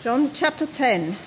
John chapter 10.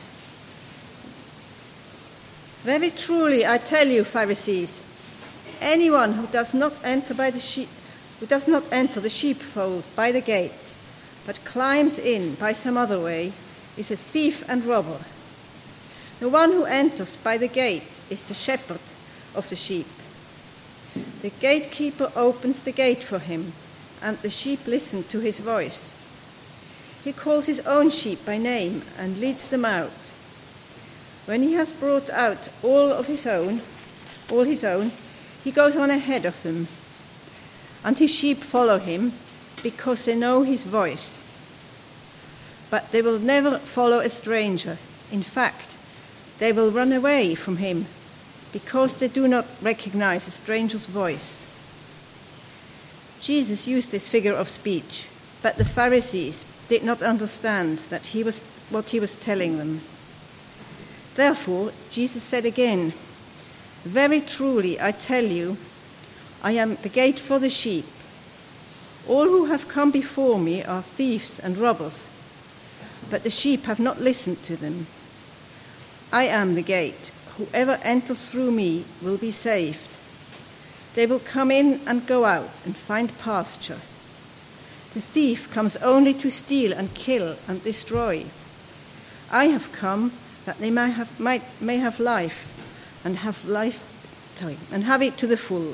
Very truly I tell you, Pharisees, anyone who does not enter the sheepfold by the gate, but climbs in by some other way, is a thief and robber. The one who enters by the gate is the shepherd of the sheep. The gatekeeper opens the gate for him, and the sheep listen to his voice. He calls his own sheep by name and leads them out. When he has brought out all his own, he goes on ahead of them, and his sheep follow him because they know his voice. But they will never follow a stranger. In fact, they will run away from him because they do not recognize a stranger's voice. Jesus used this figure of speech, but the Pharisees did not understand what he was telling them. Therefore, Jesus said again, "Very truly I tell you, I am the gate for the sheep. All who have come before me are thieves and robbers, but the sheep have not listened to them. I am the gate. Whoever enters through me will be saved. They will come in and go out and find pasture. The thief comes only to steal and kill and destroy. I have come that they may have life and have it to the full.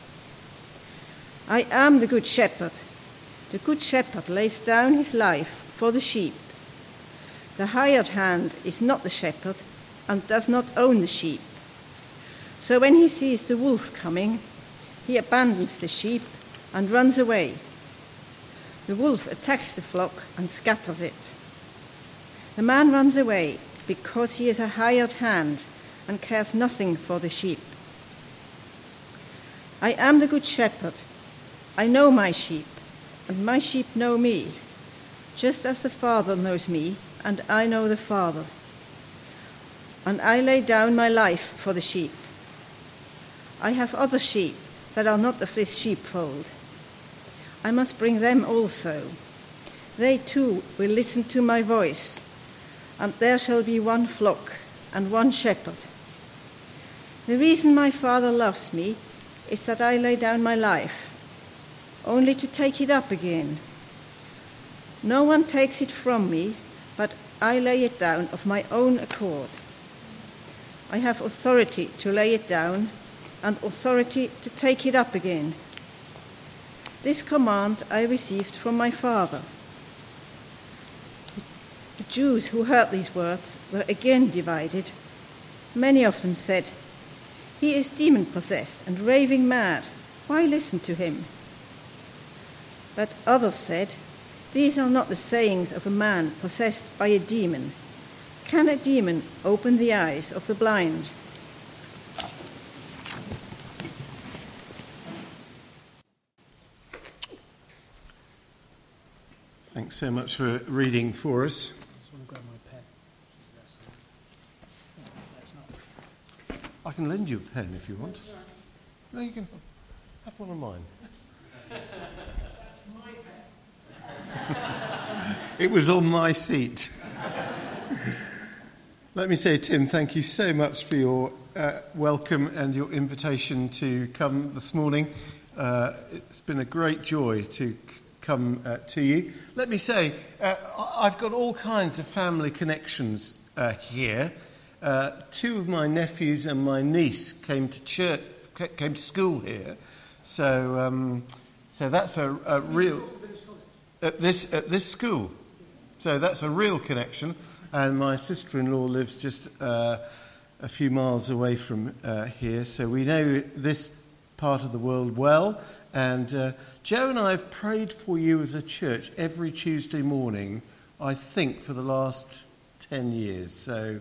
I am the good shepherd. The good shepherd lays down his life for the sheep. The hired hand is not the shepherd and does not own the sheep. So when he sees the wolf coming, he abandons the sheep and runs away. The wolf attacks the flock and scatters it. The man runs away because he is a hired hand and cares nothing for the sheep. I am the good shepherd. I know my sheep, and my sheep know me, just as the Father knows me, and I know the Father. And I lay down my life for the sheep. I have other sheep that are not of this sheepfold. I must bring them also. They too will listen to my voice, and there shall be one flock and one shepherd. The reason my Father loves me is that I lay down my life, only to take it up again. No one takes it from me, but I lay it down of my own accord. I have authority to lay it down and authority to take it up again. This command I received from my Father." The Jews who heard these words were again divided. Many of them said, "He is demon-possessed and raving mad. Why listen to him?" But others said, "These are not the sayings of a man possessed by a demon. Can a demon open the eyes of the blind?" Thanks so much for reading for us. I just want to grab my pen. I can lend you a pen if you want. No, you can have one of mine. That's my pen. It was on my seat. Let me say, Tim, thank you so much for your welcome and your invitation to come this morning. It's been a great joy to come to you. Let me say, I've got all kinds of family connections here. Two of my nephews and my niece came to school here, so that's a real at this school. So that's a real connection. And my sister-in-law lives just a few miles away from here, so we know this part of the world well. And Joe and I have prayed for you as a church every Tuesday morning, I think, for the last 10 years. So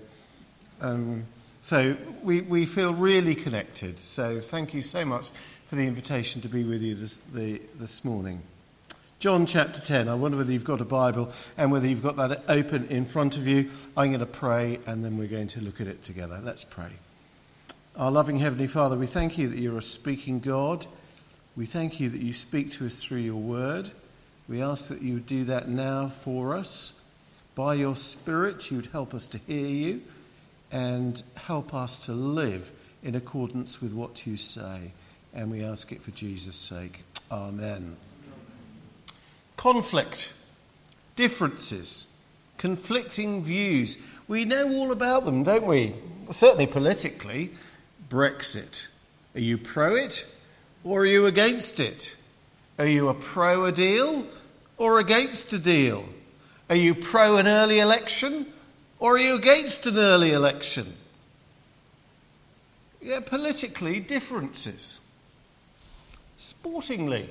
we feel really connected. So thank you so much for the invitation to be with you this morning. John chapter 10. I wonder whether you've got a Bible and whether you've got that open in front of you. I'm going to pray and then we're going to look at it together. Let's pray. Our loving Heavenly Father, we thank you that you're a speaking God. We thank you that you speak to us through your word. We ask that you do that now for us. by your Spirit, you'd help us to hear you and help us to live in accordance with what you say. And we ask it for Jesus' sake. Amen. Conflict, differences, conflicting views. We know all about them, don't we? Certainly politically. Brexit. Are you pro it or are you against it? Are you a pro a deal or against a deal? Are you pro an early election or are you against an early election? Yeah, politically, differences. Sportingly,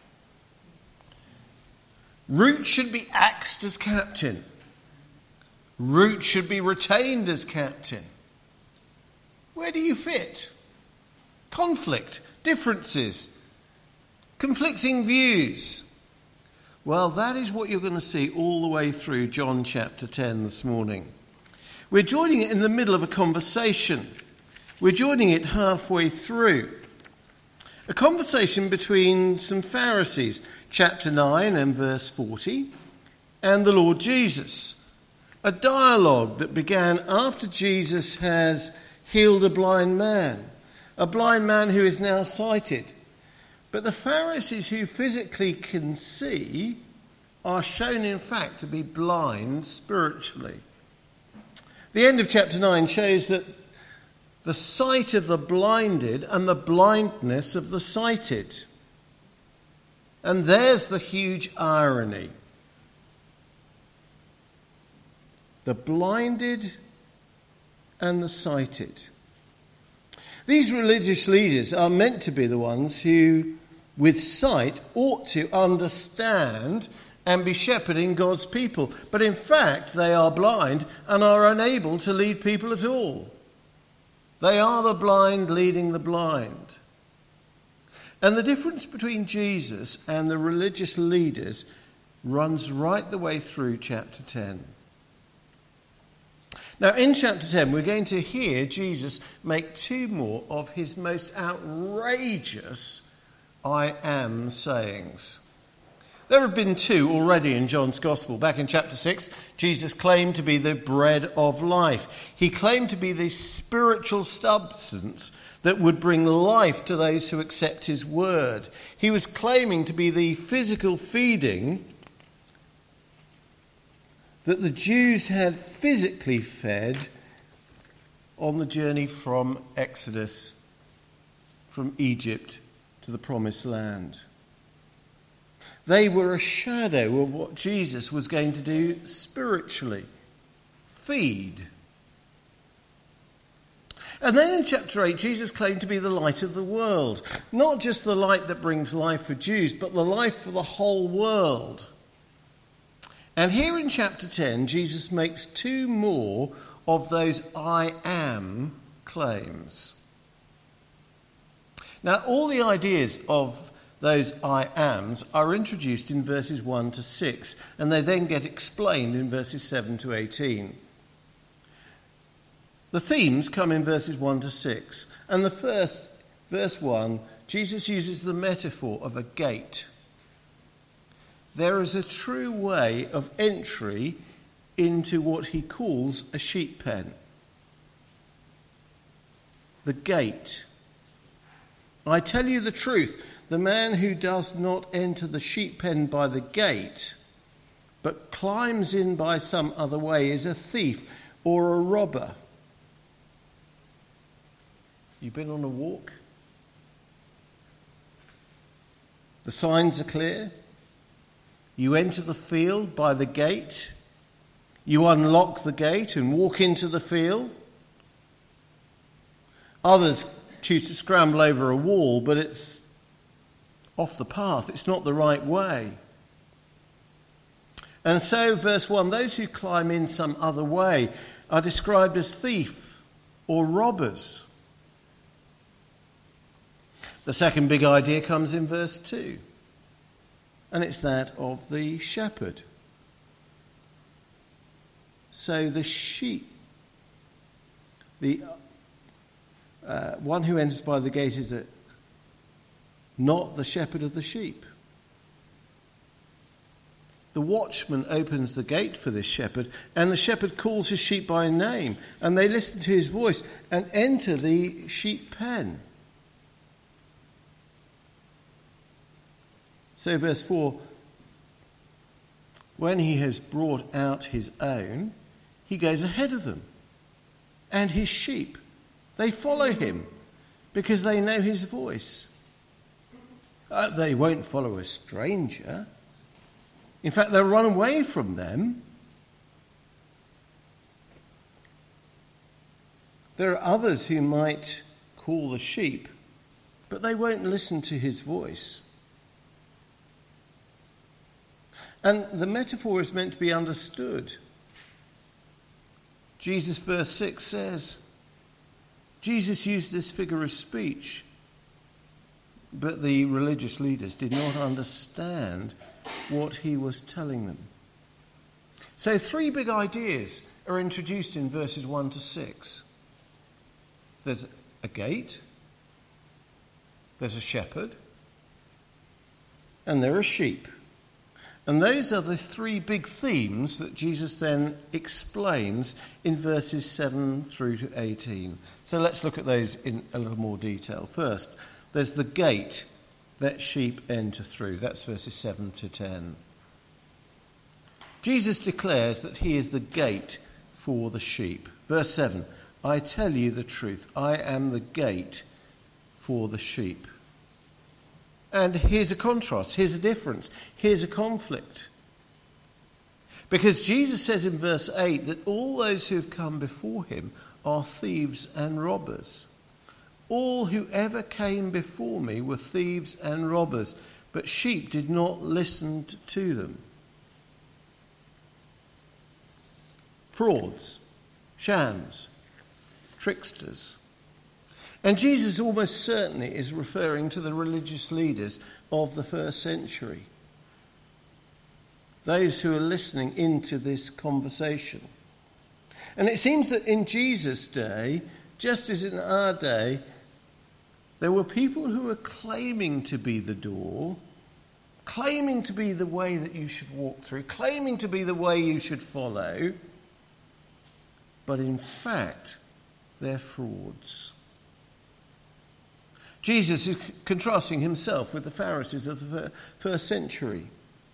Root should be axed as captain. Root should be retained as captain. Where do you fit? Conflict, differences, conflicting views. Well, that is what you're going to see all the way through John chapter 10 this morning. We're joining it in the middle of a conversation. We're joining it halfway through. A conversation between some Pharisees, chapter 9 and verse 40, and the Lord Jesus. A dialogue that began after Jesus has healed a blind man who is now sighted. But the Pharisees who physically can see are shown in fact to be blind spiritually. The end of chapter 9 shows that the sight of the blinded and the blindness of the sighted. And there's the huge irony. The blinded and the sighted. These religious leaders are meant to be the ones who, with sight, ought to understand and be shepherding God's people. But in fact, they are blind and are unable to lead people at all. They are the blind leading the blind. And the difference between Jesus and the religious leaders runs right the way through chapter 10. Now, in chapter 10, we're going to hear Jesus make two more of his most outrageous I am sayings. There have been two already in John's Gospel. Back in chapter 6, Jesus claimed to be the bread of life. He claimed to be the spiritual substance that would bring life to those who accept his word. He was claiming to be the physical feeding that the Jews had physically fed on the journey from Exodus, from Egypt to the Promised Land. They were a shadow of what Jesus was going to do spiritually. Feed. And then in chapter 8, Jesus claimed to be the light of the world. Not just the light that brings life for Jews, but the life for the whole world. And here in chapter 10, Jesus makes two more of those I am claims. Now, all the ideas of those I ams are introduced in verses 1 to 6, and they then get explained in verses 7 to 18. The themes come in verses 1 to 6, and the first, verse 1, Jesus uses the metaphor of a gate. There is a true way of entry into what he calls a sheep pen. The gate. I tell you the truth, the man who does not enter the sheep pen by the gate, but climbs in by some other way, is a thief or a robber. You been on a walk? The signs are clear. You enter the field by the gate. You unlock the gate and walk into the field. Others choose to scramble over a wall, but it's off the path. It's not the right way. And so, verse 1, those who climb in some other way are described as thief or robbers. The second big idea comes in verse 2, and it's that of the shepherd. So the sheep, the one who enters by the gate is not the shepherd of the sheep. The watchman opens the gate for this shepherd, and the shepherd calls his sheep by name, and they listen to his voice and enter the sheep pen. So verse 4, when he has brought out his own, he goes ahead of them, and his sheep, they follow him because they know his voice. They won't follow a stranger. In fact, they'll run away from them. There are others who might call the sheep, but they won't listen to his voice. And the metaphor is meant to be understood. Jesus, verse 6 says, Jesus used this figure of speech, but the religious leaders did not understand what he was telling them. So 3 big ideas are introduced in verses 1 to 6. There's a gate, there's a shepherd, and there are sheep. And those are the 3 big themes that Jesus then explains in verses 7 through to 18. So let's look at those in a little more detail. First, there's the gate that sheep enter through. That's verses 7 to 10. Jesus declares that he is the gate for the sheep. Verse 7, I tell you the truth, I am the gate for the sheep. And here's a contrast, here's a difference, here's a conflict. Because Jesus says in verse 8 that all those who have come before him are thieves and robbers. All who ever came before me were thieves and robbers, but sheep did not listen to them. Frauds, shams, tricksters. And Jesus almost certainly is referring to the religious leaders of the first century. Those who are listening into this conversation. And it seems that in Jesus' day, just as in our day, there were people who were claiming to be the door, claiming to be the way that you should walk through, claiming to be the way you should follow, but in fact, they're frauds. Jesus is contrasting himself with the Pharisees of the first century.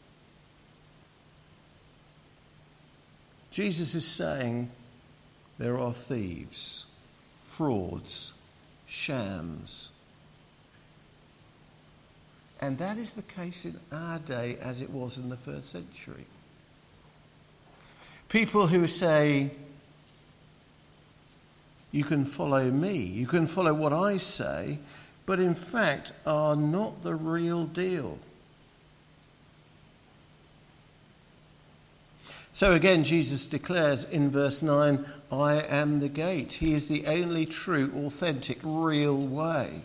Jesus is saying there are thieves, frauds, shams. And that is the case in our day as it was in the first century. People who say, you can follow me, you can follow what I say, but in fact are not the real deal. So again, Jesus declares in verse 9, I am the gate. He is the only true, authentic, real way.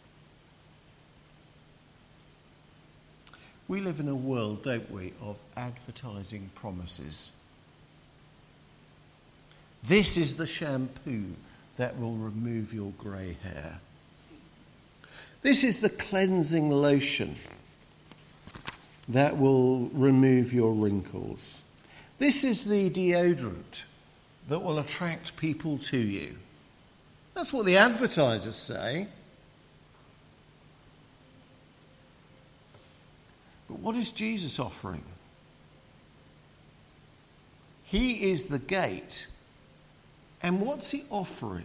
We live in a world, don't we, of advertising promises. This is the shampoo that will remove your grey hair. This is the cleansing lotion that will remove your wrinkles. This is the deodorant that will attract people to you. That's what the advertisers say. But what is Jesus offering? He is the gate. And what's he offering?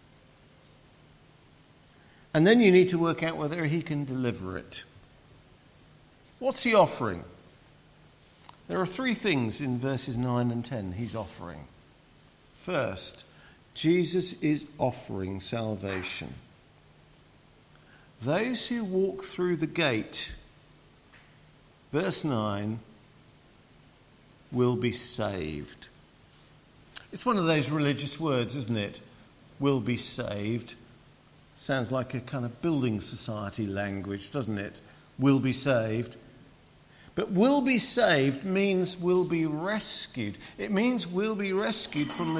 And then you need to work out whether he can deliver it. What's he offering? There are 3 things in verses 9 and 10 he's offering. First, Jesus is offering salvation. Those who walk through the gate, verse 9, will be saved. It's one of those religious words, isn't it? Will be saved. Sounds like a kind of building society language, doesn't it? Will be saved. But will be saved means will be rescued. It means will be rescued from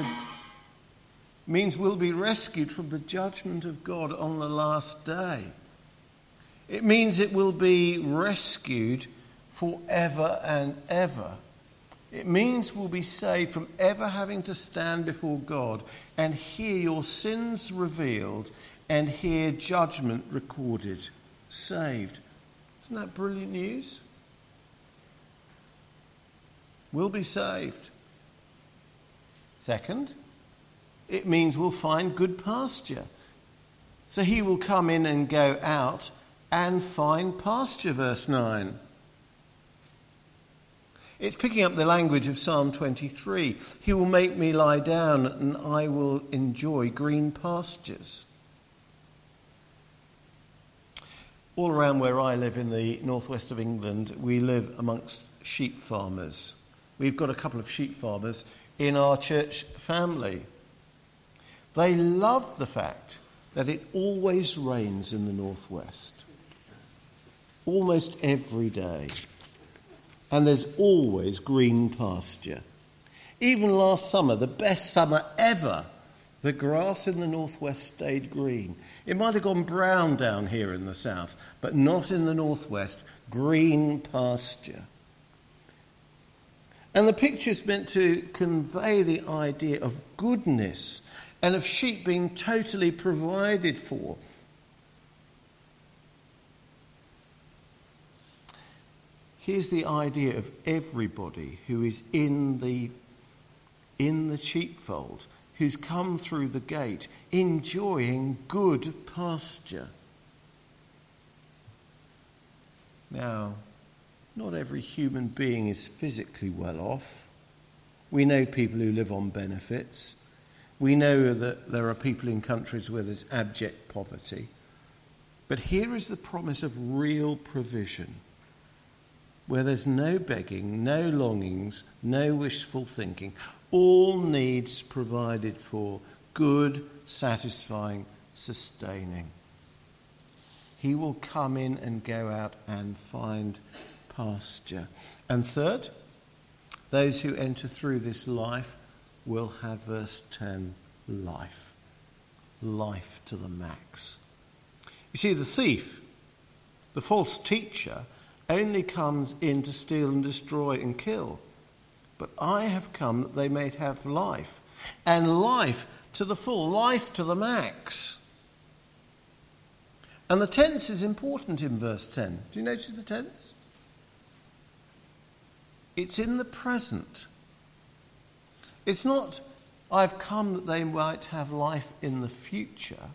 the judgment of God on the last day. It means it will be rescued forever and ever It means we'll be saved from ever having to stand before God and hear your sins revealed and hear judgment recorded. Saved. Isn't that brilliant news? We'll be saved. Second, it means we'll find good pasture. So he will come in and go out and find pasture, verse 9. It's picking up the language of Psalm 23. He will make me lie down and I will enjoy green pastures. All around where I live in the northwest of England, we live amongst sheep farmers. We've got a couple of sheep farmers in our church family. They love the fact that it always rains in the northwest. Almost every day. And there's always green pasture. Even last summer, the best summer ever, the grass in the northwest stayed green. It might have gone brown down here in the south, but not in the northwest. Green pasture. And the picture's meant to convey the idea of goodness and of sheep being totally provided for. Here's the idea of everybody who is in the sheepfold, who's come through the gate, enjoying good pasture. Now, not every human being is physically well off. We know people who live on benefits. We know that there are people in countries where there's abject poverty. But here is the promise of real provision, where there's no begging, no longings, no wishful thinking. All needs provided for, good, satisfying, sustaining. He will come in and go out and find pasture. And third, those who enter through this life will have, verse 10, life. Life to the max. You see, the thief, the false teacher, only comes in to steal and destroy and kill. But I have come that they may have life, and life to the full, life to the max. And the tense is important in verse 10. Do you notice the tense? It's in the present. It's not, I've come that they might have life in the future.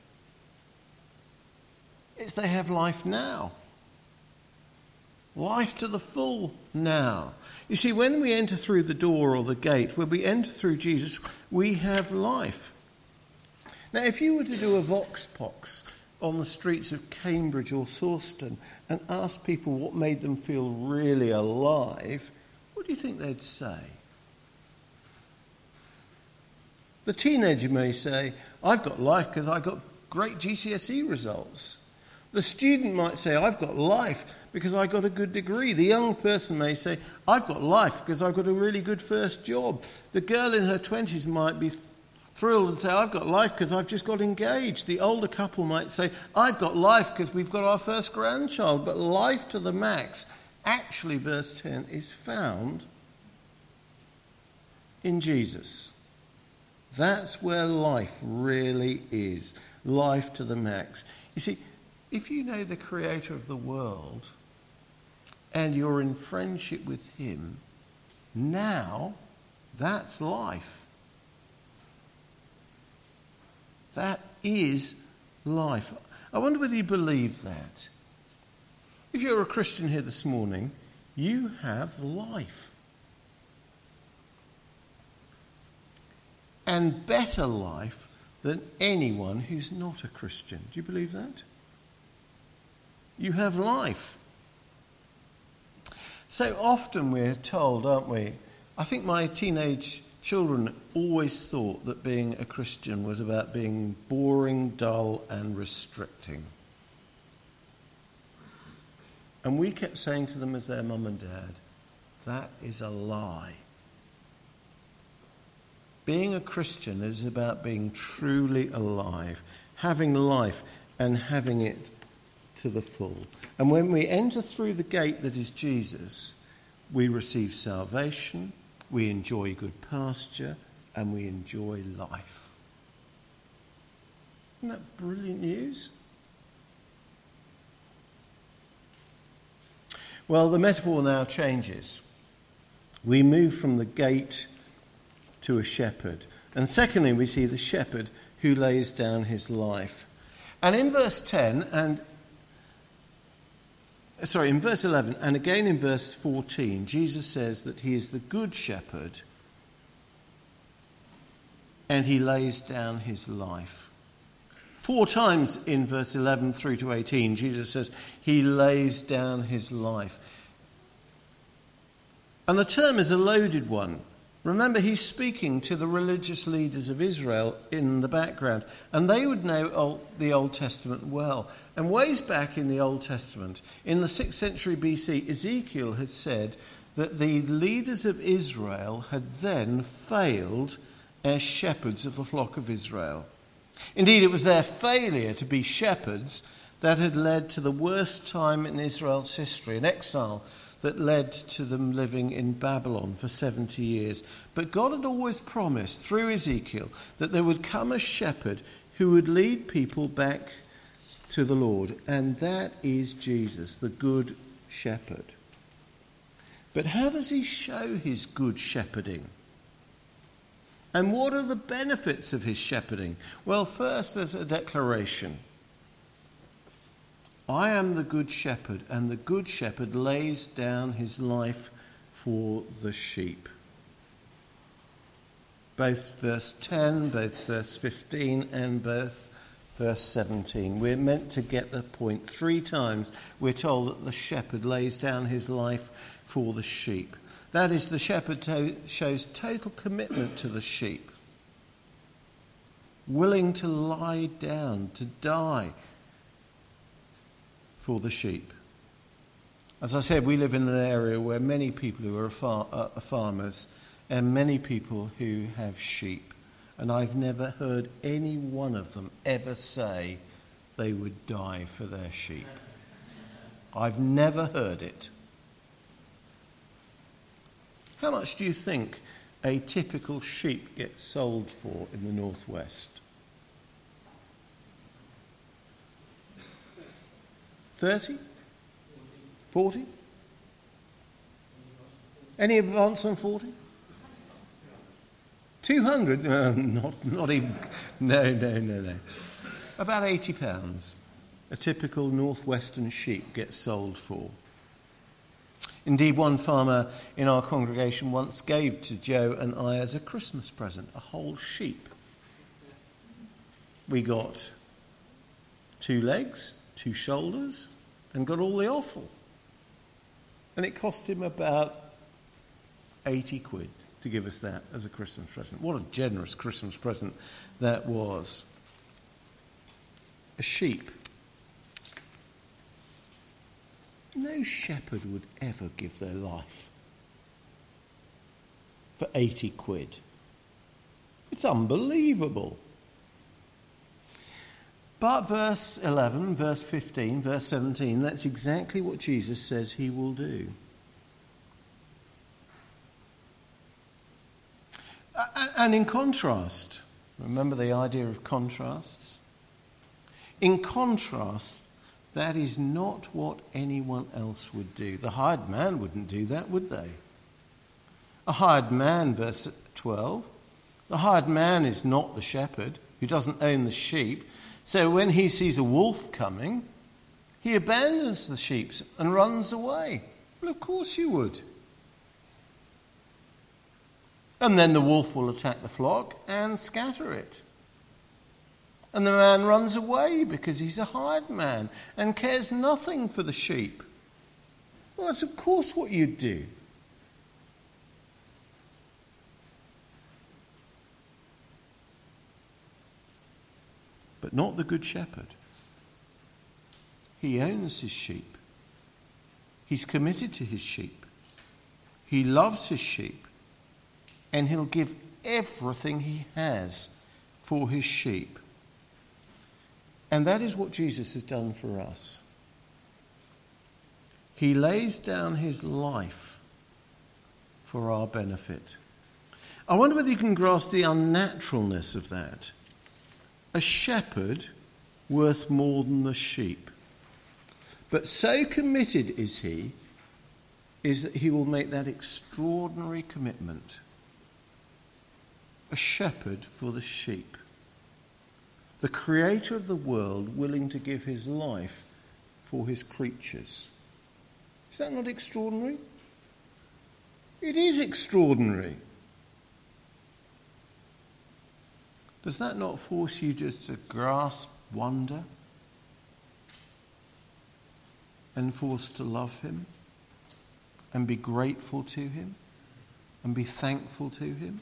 It's they have life now. Life to the full now. You see, when we enter through the door or the gate, when we enter through Jesus, we have life. Now, if you were to do a vox pox on the streets of Cambridge or Sawston and ask people what made them feel really alive, what do you think they'd say? The teenager may say, I've got life because I got great GCSE results. The student might say, I've got life because I got a good degree. The young person may say, I've got life because I've got a really good first job. The girl in her 20s might be thrilled and say, I've got life because I've just got engaged. The older couple might say, I've got life because we've got our first grandchild. But life to the max, actually, verse 10, is found in Jesus. That's where life really is. Life to the max. You see, if you know the creator of the world and you're in friendship with him, now that's life. That is life. I wonder whether you believe that. If you're a Christian here this morning, you have life. And better life than anyone who's not a Christian. Do you believe that? You have life. So often we're told, aren't we? I think my teenage children always thought that being a Christian was about being boring, dull, and restricting. And we kept saying to them as their mum and dad, that is a lie. Being a Christian is about being truly alive, having life and having it to the full. And when we enter through the gate that is Jesus, we receive salvation, we enjoy good pasture, and we enjoy life. Isn't that brilliant news? Well, the metaphor now changes. We move from the gate to a shepherd. And secondly, we see the shepherd who lays down his life. And in verse 11, and again in verse 14, Jesus says that he is the good shepherd and he lays down his life. 4 times in verse 11 through to 18, Jesus says he lays down his life. And the term is a loaded one. Remember, he's speaking to the religious leaders of Israel in the background, and they would know the Old Testament well. And ways back in the Old Testament, in the 6th century BC, Ezekiel had said that the leaders of Israel had then failed as shepherds of the flock of Israel. Indeed, it was their failure to be shepherds that had led to the worst time in Israel's history, an exile that led to them living in Babylon for 70 years. But God had always promised through Ezekiel that there would come a shepherd who would lead people back to the Lord. And that is Jesus, the good shepherd. But how does he show his good shepherding? And what are the benefits of his shepherding? Well, first there's a declaration. I am the good shepherd, and the good shepherd lays down his life for the sheep. Both verse 10, both verse 15, and both verse 17. We're meant to get the point. 3 times we're told that the shepherd lays down his life for the sheep. That is, the shepherd shows total commitment to the sheep, willing to lie down, to die for the sheep. As I said, we live in an area where many people who are farmers and many people who have sheep. And I've never heard any one of them ever say they would die for their sheep. I've never heard it. How much do you think a typical sheep gets sold for in the northwest? 30? 40? Any advance on 40? 200? Not even. No. About £80 a typical northwestern sheep gets sold for. Indeed, one farmer in our congregation once gave to Joe and I as a Christmas present a whole sheep. We got 2 legs, 2 shoulders, and got all the offal. And it cost him about 80 quid to give us that as a Christmas present. What a generous Christmas present that was. A sheep. No shepherd would ever give their life for 80 quid. It's unbelievable. But verse 11, verse 15, verse 17, that's exactly what Jesus says he will do. And in contrast, remember the idea of contrasts? In contrast, that is not what anyone else would do. The hired man wouldn't do that, would they? A hired man, verse 12, the hired man is not the shepherd who doesn't own the sheep. So when he sees a wolf coming, he abandons the sheep and runs away. Well, of course you would. And then the wolf will attack the flock and scatter it. And the man runs away because he's a hired man and cares nothing for the sheep. Well, that's of course what you'd do. But not the good shepherd. He owns his sheep. He's committed to his sheep. He loves his sheep. And he'll give everything he has for his sheep. And that is what Jesus has done for us. He lays down his life for our benefit. I wonder whether you can grasp the unnaturalness of that. A shepherd worth more than the sheep. But so committed is that he will make that extraordinary commitment. A shepherd for the sheep. The creator of the world willing to give his life for his creatures. Is that not extraordinary? It is extraordinary. Does that not force you just to grasp wonder and forced to love him and be grateful to him and be thankful to him?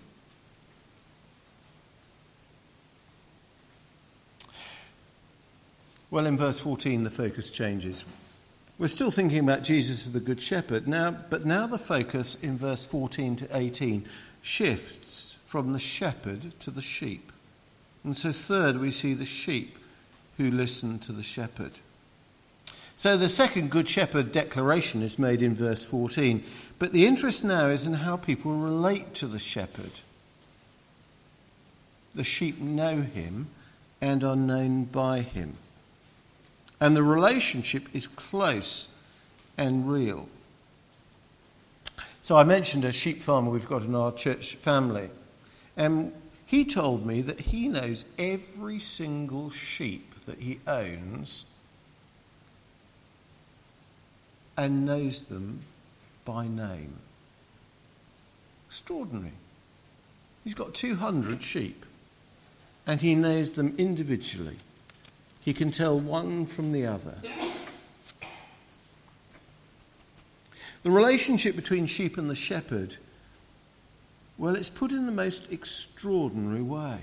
Well, in verse 14, the focus changes. We're still thinking about Jesus as the Good Shepherd, but now the focus in verse 14 to 18 shifts from the shepherd to the sheep. And so third, we see the sheep who listen to the shepherd. So the second Good Shepherd declaration is made in verse 14, but the interest now is in how people relate to the shepherd. The sheep know him and are known by him. And the relationship is close and real. So I mentioned a sheep farmer we've got in our church family. And he told me that he knows every single sheep that he owns and knows them by name. Extraordinary. He's got 200 sheep and he knows them individually. He can tell one from the other. The relationship between sheep and the shepherd, well, it's put in the most extraordinary way.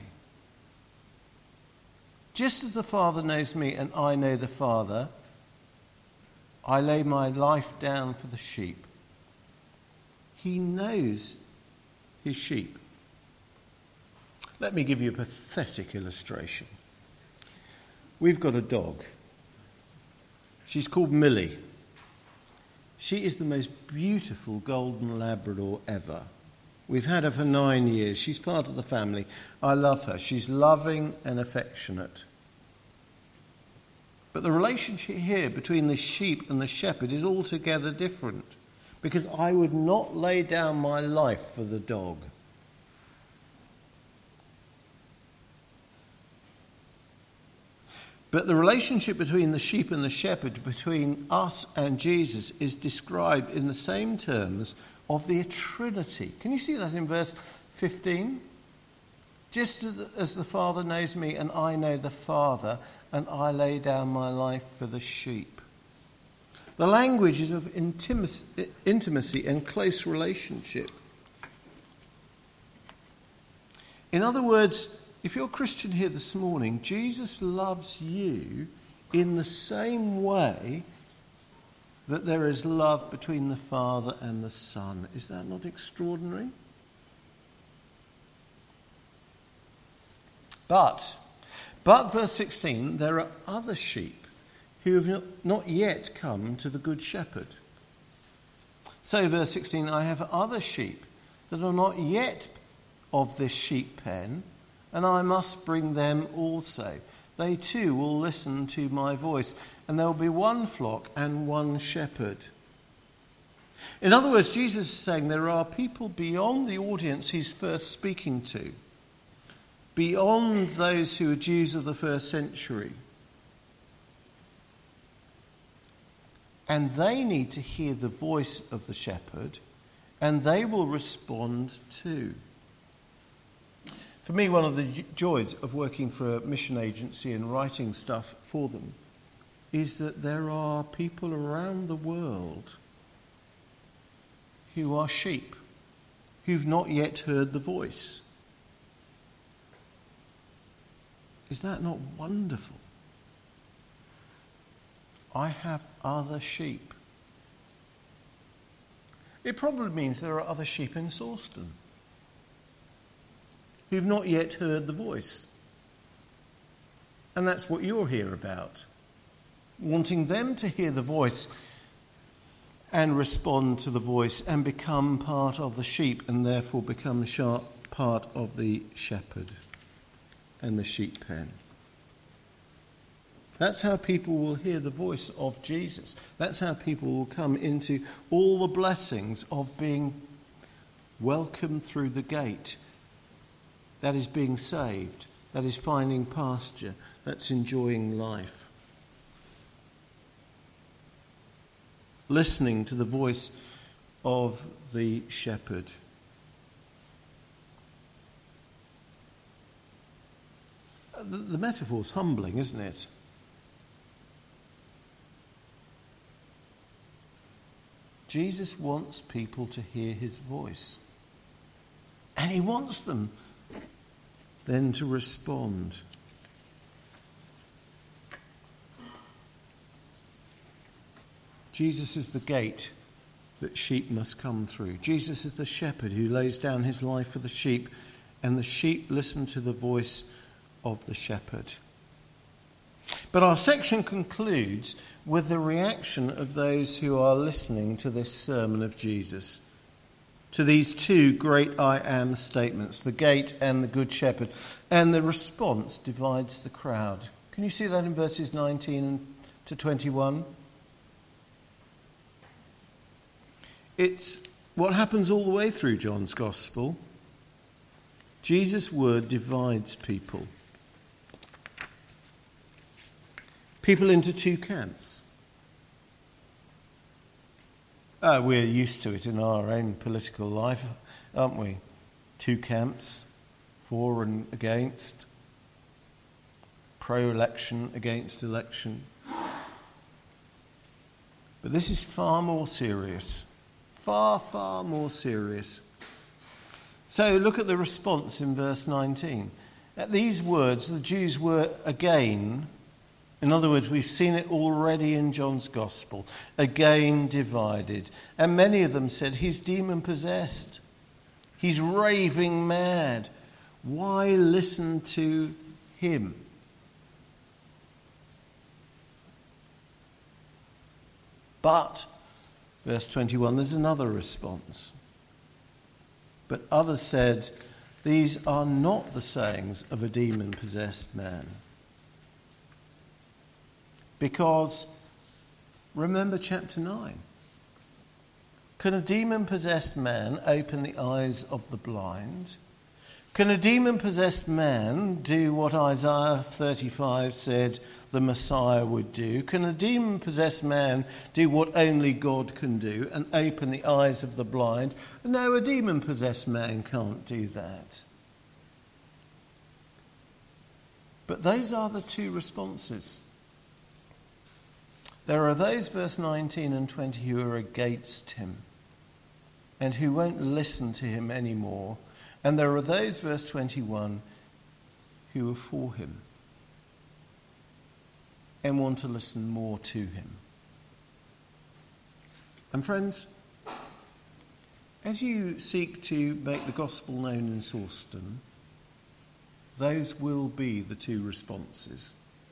Just as the Father knows me and I know the Father, I lay my life down for the sheep. He knows his sheep. Let me give you a pathetic illustration. We've got a dog. She's called Millie. She is the most beautiful golden Labrador ever. We've had her for 9 years. She's part of the family. I love her. She's loving and affectionate. But the relationship here between the sheep and the shepherd is altogether different, because I would not lay down my life for the dog. But the relationship between the sheep and the shepherd, between us and Jesus, is described in the same terms of the Trinity. Can you see that in verse 15? Just as the Father knows me and I know the Father, and I lay down my life for the sheep. The language is of intimacy and close relationship. In other words, if you're a Christian here this morning, Jesus loves you in the same way that there is love between the Father and the Son. Is that not extraordinary? But verse 16, there are other sheep who have not yet come to the Good Shepherd. So verse 16, I have other sheep that are not yet of this sheep pen, and I must bring them also. They too will listen to my voice, and there will be one flock and one shepherd. In other words, Jesus is saying there are people beyond the audience he's first speaking to, beyond those who are Jews of the first century. And they need to hear the voice of the shepherd, and they will respond too. For me, one of the joys of working for a mission agency and writing stuff for them is that there are people around the world who are sheep, who've not yet heard the voice. Is that not wonderful? I have other sheep. It probably means there are other sheep in Sawston who've not yet heard the voice. And that's what you're here about, wanting them to hear the voice and respond to the voice and become part of the sheep, and therefore become part of the shepherd and the sheep pen. That's how people will hear the voice of Jesus. That's how people will come into all the blessings of being welcomed through the gate. That is being saved. That is finding pasture. That's enjoying life. Listening to the voice of the shepherd. The metaphor's humbling, isn't it? Jesus wants people to hear his voice. And he wants them then to respond. Jesus is the gate that sheep must come through. Jesus is the shepherd who lays down his life for the sheep, and the sheep listen to the voice of the shepherd. But our section concludes with the reaction of those who are listening to this sermon of Jesus, to these two great I am statements, the gate and the good shepherd. And the response divides the crowd. Can you see that in verses 19 to 21? It's what happens all the way through John's Gospel. Jesus' word divides people. People into two camps. We're used to it in our own political life, aren't we? Two camps, for and against, pro-election, against election. But this is far more serious. Far, far more serious. So look at the response in verse 19. At these words, the Jews were again, in other words, we've seen it already in John's Gospel, again divided. And many of them said, he's demon-possessed. He's raving mad. Why listen to him? But, verse 21, there's another response. But others said, these are not the sayings of a demon-possessed man. Because, remember chapter 9. Can a demon-possessed man open the eyes of the blind? Can a demon-possessed man do what Isaiah 35 said the Messiah would do? Can a demon-possessed man do what only God can do and open the eyes of the blind? No, a demon-possessed man can't do that. But those are the two responses. There are those, verse 19 and 20, who are against him and who won't listen to him anymore. And there are those, verse 21, who are for him and want to listen more to him. And friends, as you seek to make the gospel known in Sawston, those will be the two responses.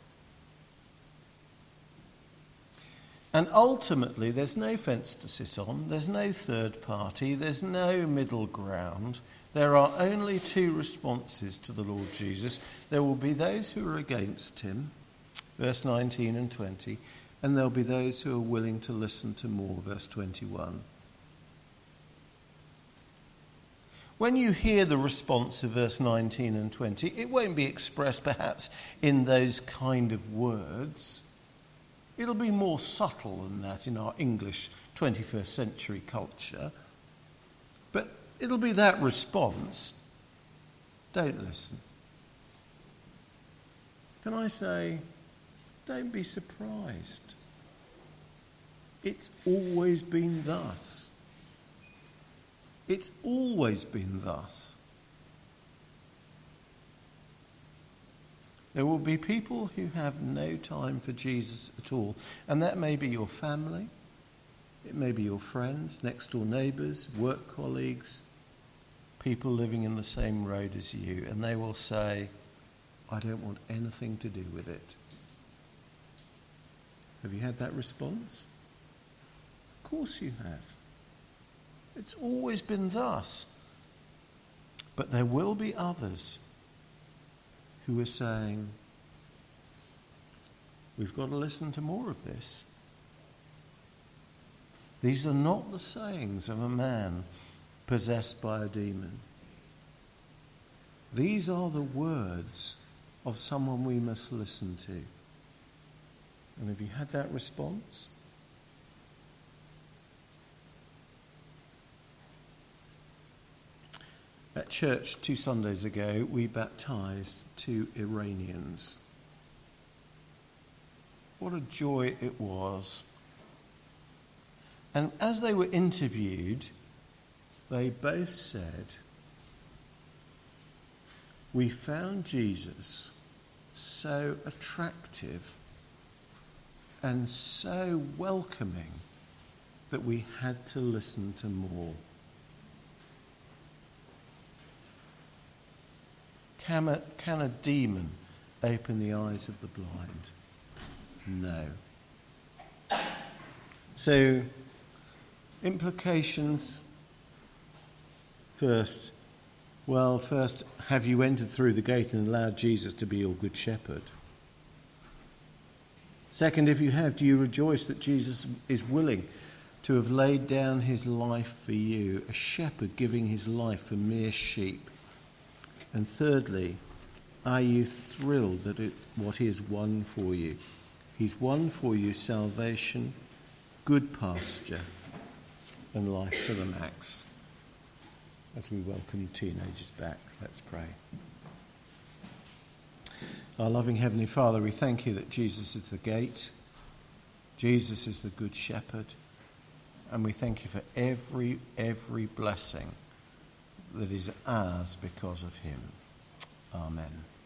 And ultimately, there's no fence to sit on, there's no third party, there's no middle ground. There are only two responses to the Lord Jesus. There will be those who are against him, verse 19 and 20, and there'll be those who are willing to listen to more, verse 21. When you hear the response of verse 19 and 20, it won't be expressed perhaps in those kind of words. It'll be more subtle than that in our English 21st century culture. But it'll be that response. Don't listen. Can I say, don't be surprised. It's always been thus. It's always been thus. There will be people who have no time for Jesus at all. And that may be your family. It may be your friends, next door neighbours, work colleagues, people living in the same road as you. And they will say, I don't want anything to do with it. Have you had that response? Of course you have. It's always been thus. But there will be others who are saying, we've got to listen to more of this. These are not the sayings of a man possessed by a demon. These are the words of someone we must listen to. And have you had that response? At church 2 Sundays ago, we baptized 2 Iranians. What a joy it was. And as they were interviewed, they both said, we found Jesus so attractive and so welcoming that we had to listen to more. Can a demon open the eyes of the blind? No. So, implications first. Well, first, have you entered through the gate and allowed Jesus to be your good shepherd? Second, if you have, do you rejoice that Jesus is willing to have laid down his life for you, a shepherd giving his life for mere sheep? And thirdly, are you thrilled at what he has won for you? He's won for you salvation, good pasture, and life to the max. As we welcome teenagers back, let's pray. Our loving Heavenly Father, we thank you that Jesus is the gate, Jesus is the good shepherd, and we thank you for every blessing that is ours because of him. Amen.